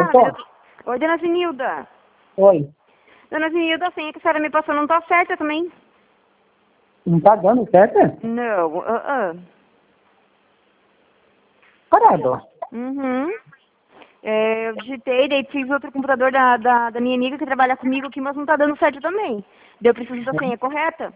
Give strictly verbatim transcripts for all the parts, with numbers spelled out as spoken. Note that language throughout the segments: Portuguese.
Alô? Oi, dona Zenilda. Oi. Dona Zenilda, a senha que a senhora me passou não tá certa também. Não tá dando certo? Não, uh -uh. Parado. Uhum. É, eu digitei, daí fiz outro computador da, da, da minha amiga que trabalha comigo aqui, mas não tá dando certo também. Daí eu preciso da senha correta.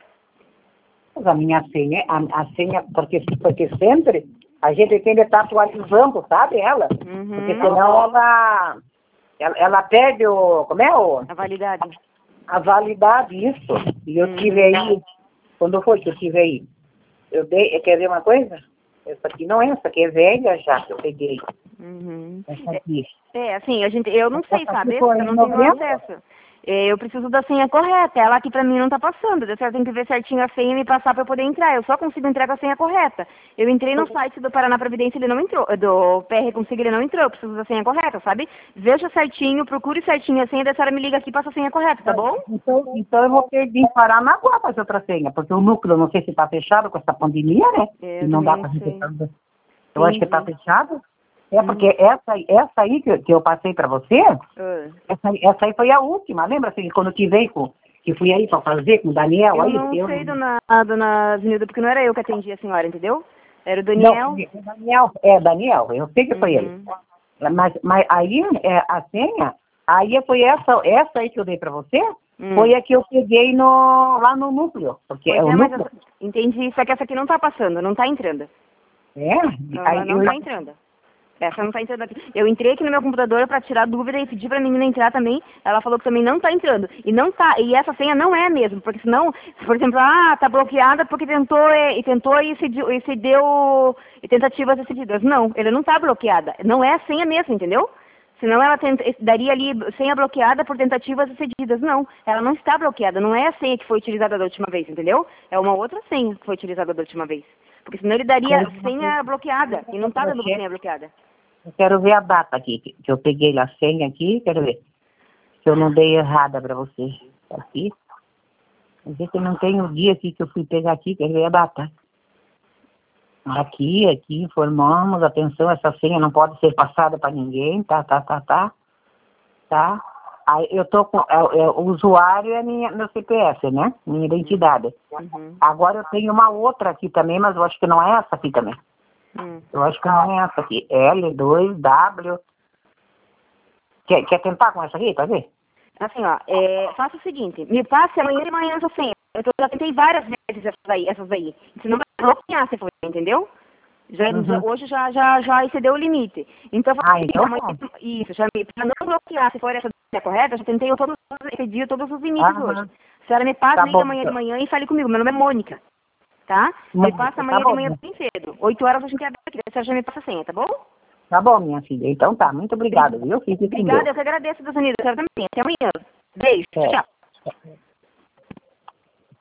Mas a minha senha, a, a senha, porque, porque sempre a gente tem que estar atualizando, sabe, ela? Uhum. Porque senão ela, ela, ela perde o, como é o? A validade. A validade, isso. E eu Uhum. tive aí, quando foi que eu tive aí? Eu dei, quer ver uma coisa? Essa aqui não é, essa aqui é velha já, que eu peguei. Uhum. Essa aqui. É, é, assim, a gente, eu não sei, Essa sabe? aqui foi Eu em não tenho novembro. acesso. É, eu preciso da senha correta. Ela aqui pra mim não tá passando. Eu tenho que ver certinho a senha e me passar pra eu poder entrar. Eu só consigo entrar com a senha correta. Eu entrei no site do Paraná Previdência, ele não entrou. Do P R Consigo, ele não entrou. Eu preciso da senha correta, sabe? Veja certinho, procure certinho a senha, daí a senhora me liga aqui e passa a senha correta, tá bom? Então, então eu vou ter de ir parar na rua fazer outra senha, porque o núcleo, não sei se está fechado com essa pandemia, né? É, E eu não também dá não para gente sei. fazer. Eu acho que está Entendi. fechado. É Hum. porque essa, essa aí que, que eu passei para você, Ah. essa, essa aí foi a última. Lembra assim, quando eu te veio com, que fui aí para fazer com o Daniel Eu aí? não Eu, sei, dona, dona Zenilda, porque não era eu que atendi a senhora, entendeu? Era o não, Daniel. o Daniel, é, Daniel, eu sei que foi ele. Uhum. Mas, mas aí é, a senha, aí foi essa, essa aí que eu dei para você, Hum. foi a que eu peguei no, lá no núcleo. Porque Pois é o é, mas núcleo. essa... entendi. Só que essa aqui não tá passando, não tá entrando. É? Não, Aí não eu, tá entrando. Essa não tá entrando aqui. Eu entrei aqui no meu computador pra tirar dúvida e pedi pra menina entrar também. Ela falou que também não tá entrando. E não tá, e essa senha não é mesmo, porque senão, por exemplo, ah, tá bloqueada porque tentou e, e tentou e se, deu- e se deu e tentativas excedidas. Não, ele não tá bloqueada. Não é a senha mesmo, entendeu? Senão ela tenta, daria ali senha bloqueada por tentativas excedidas. Não, ela não está bloqueada. Não é a senha que foi utilizada da última vez, entendeu? É uma outra senha que foi utilizada da última vez. Porque senão ele daria senha bloqueada. E não tá dando senha bloqueada. eu quero ver a data aqui, que, que eu peguei a senha aqui, quero ver. Se eu não dei errada para você. Aqui. Às vezes eu não tenho o dia aqui que eu fui pegar aqui, quero ver a data. Aqui, aqui, informamos, atenção, essa senha não pode ser passada para ninguém, tá, tá, tá, tá. Tá? Aí eu tô com, é, é, o usuário é minha, meu C P F, né? Minha identidade. Uhum. Agora eu tenho uma outra aqui também, mas eu acho que não é essa aqui também. Hum. Eu acho que não é essa aqui. L dois W. Quer, quer tentar com essa aqui, tá ver? Assim, ó, é, faça o seguinte, me passe amanhã de manhã essa senha. Eu tô- já tentei várias vezes essas aí, essas aí. Senão vai bloquear, se for, entendeu? Já, Uhum. já- hoje já, já, já excedeu o limite. Então, faça o Ah, seguinte, então amanhã, tá. isso, já me, pra não bloquear, se for essa senha correta, eu já tentei todos, excedi todos os limites hoje. Aham. A senhora me passa, Tá liga bom, amanhã de então. manhã e fale comigo. Meu nome é Mônica, tá? Me passa Mônica, tá amanhã de bom, manhã minha- bem cedo. Oito horas a gente abre aqui, a senhora já me passa a senha, tá bom? tá bom, minha filha. Então tá, muito obrigado, viu? Fique com Obrigada, Deus. eu que agradeço, Dona Nilda. A senhora também. Até amanhã. Beijo. É. Tchau.